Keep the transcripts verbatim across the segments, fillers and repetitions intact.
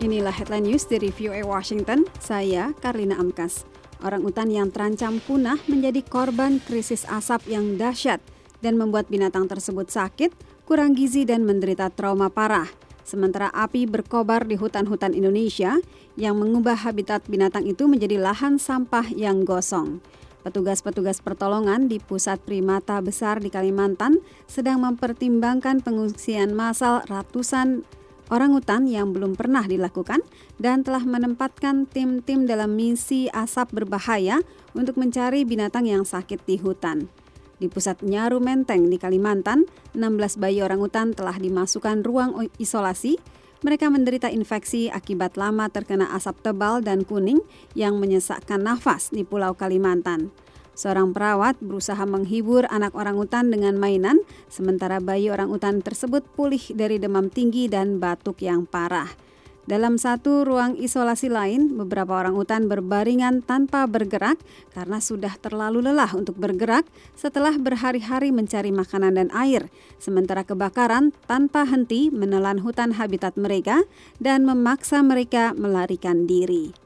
Inilah headline news dari V O A Washington, saya Karlina Amkas. Orang utan yang terancam punah menjadi korban krisis asap yang dahsyat dan membuat binatang tersebut sakit, kurang gizi dan menderita trauma parah. Sementara api berkobar di hutan-hutan Indonesia yang mengubah habitat binatang itu menjadi lahan sampah yang gosong. Petugas-petugas pertolongan di Pusat Primata Besar di Kalimantan sedang mempertimbangkan pengungsian massal ratusan orangutan yang belum pernah dilakukan dan telah menempatkan tim-tim dalam misi asap berbahaya untuk mencari binatang yang sakit di hutan. Di Pusat Nyaru Menteng di Kalimantan, enam belas bayi orangutan telah dimasukkan ruang isolasi. Mereka menderita infeksi akibat lama terkena asap tebal dan kuning yang menyesakkan nafas di Pulau Kalimantan. Seorang perawat berusaha menghibur anak orangutan dengan mainan, sementara bayi orangutan tersebut pulih dari demam tinggi dan batuk yang parah. Dalam satu ruang isolasi lain, beberapa orangutan berbaringan tanpa bergerak karena sudah terlalu lelah untuk bergerak setelah berhari-hari mencari makanan dan air, sementara kebakaran tanpa henti menelan hutan habitat mereka dan memaksa mereka melarikan diri.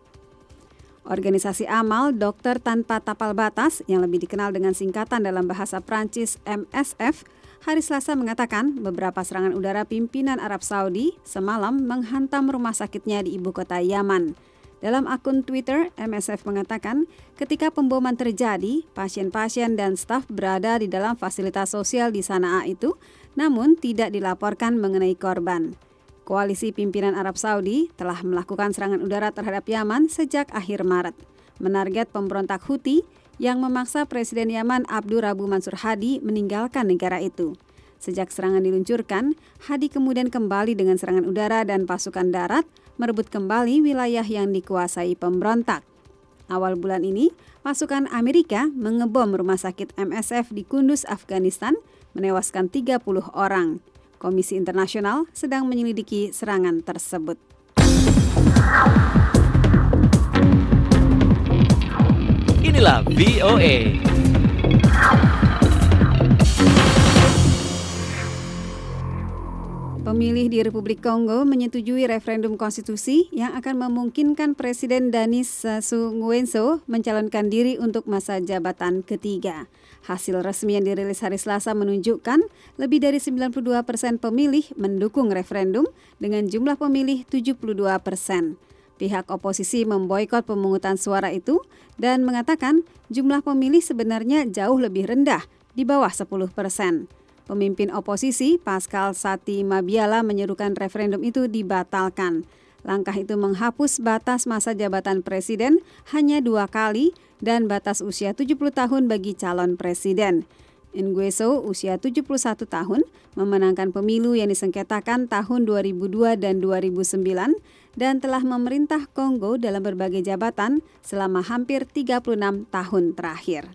Organisasi amal Dokter Tanpa Tapal Batas yang lebih dikenal dengan singkatan dalam bahasa Prancis M S F, hari Selasa mengatakan beberapa serangan udara pimpinan Arab Saudi semalam menghantam rumah sakitnya di ibu kota Yaman. Dalam akun Twitter, M S F mengatakan ketika pemboman terjadi, pasien-pasien dan staf berada di dalam fasilitas sosial di Sanaa itu, namun tidak dilaporkan mengenai korban. Koalisi pimpinan Arab Saudi telah melakukan serangan udara terhadap Yaman sejak akhir Maret, menarget pemberontak Houthi yang memaksa Presiden Yaman Abdurrabu Mansur Hadi meninggalkan negara itu. Sejak serangan diluncurkan, Hadi kemudian kembali dengan serangan udara dan pasukan darat merebut kembali wilayah yang dikuasai pemberontak. Awal bulan ini, pasukan Amerika mengebom rumah sakit M S F di Kunduz, Afghanistan, menewaskan tiga puluh orang. Komisi Internasional sedang menyelidiki serangan tersebut. Inilah V O A. Pemilih di Republik Kongo menyetujui referendum konstitusi yang akan memungkinkan Presiden Denis Sassou Nguesso mencalonkan diri untuk masa jabatan ketiga. Hasil resmi yang dirilis hari Selasa menunjukkan lebih dari sembilan puluh dua persen pemilih mendukung referendum dengan jumlah pemilih tujuh puluh dua persen. Pihak oposisi memboikot pemungutan suara itu dan mengatakan jumlah pemilih sebenarnya jauh lebih rendah, di bawah sepuluh persen. Pemimpin oposisi Pascal Sati Mabiala menyerukan referendum itu dibatalkan. Langkah itu menghapus batas masa jabatan presiden hanya dua kali dan batas usia tujuh puluh tahun bagi calon presiden. Nguesso, usia tujuh puluh satu tahun, memenangkan pemilu yang disengketakan tahun dua ribu dua dan dua ribu sembilan dan telah memerintah Kongo dalam berbagai jabatan selama hampir tiga puluh enam tahun terakhir.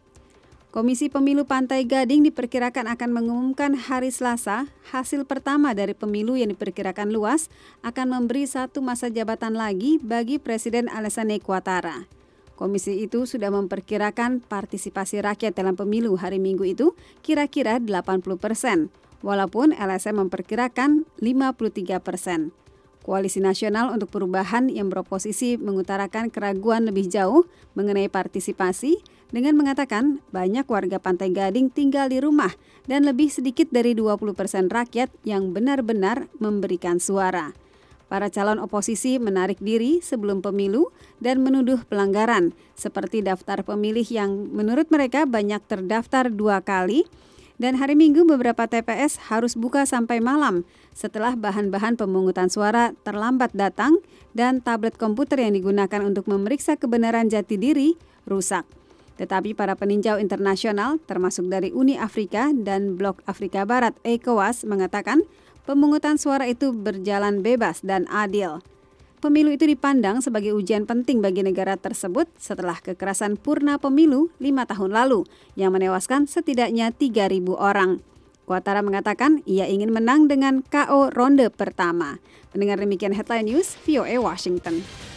Komisi Pemilu Pantai Gading diperkirakan akan mengumumkan hari Selasa hasil pertama dari pemilu yang diperkirakan luas akan memberi satu masa jabatan lagi bagi Presiden Alassane Ouattara. Komisi itu sudah memperkirakan partisipasi rakyat dalam pemilu hari Minggu itu kira-kira delapan puluh persen, walaupun L S M memperkirakan lima puluh tiga persen. Koalisi Nasional untuk Perubahan yang beroposisi mengutarakan keraguan lebih jauh mengenai partisipasi dengan mengatakan banyak warga Pantai Gading tinggal di rumah dan lebih sedikit dari dua puluh persen rakyat yang benar-benar memberikan suara. Para calon oposisi menarik diri sebelum pemilu dan menuduh pelanggaran, seperti daftar pemilih yang menurut mereka banyak terdaftar dua kali, dan hari Minggu beberapa T P S harus buka sampai malam setelah bahan-bahan pemungutan suara terlambat datang dan tablet komputer yang digunakan untuk memeriksa kebenaran jati diri rusak. Tetapi para peninjau internasional, termasuk dari Uni Afrika dan Blok Afrika Barat ECOWAS, mengatakan pemungutan suara itu berjalan bebas dan adil. Pemilu itu dipandang sebagai ujian penting bagi negara tersebut setelah kekerasan purna pemilu lima tahun lalu yang menewaskan setidaknya tiga ribu orang. Ouattara mengatakan ia ingin menang dengan K O ronde pertama. Pendengar demikian headline news V O A Washington.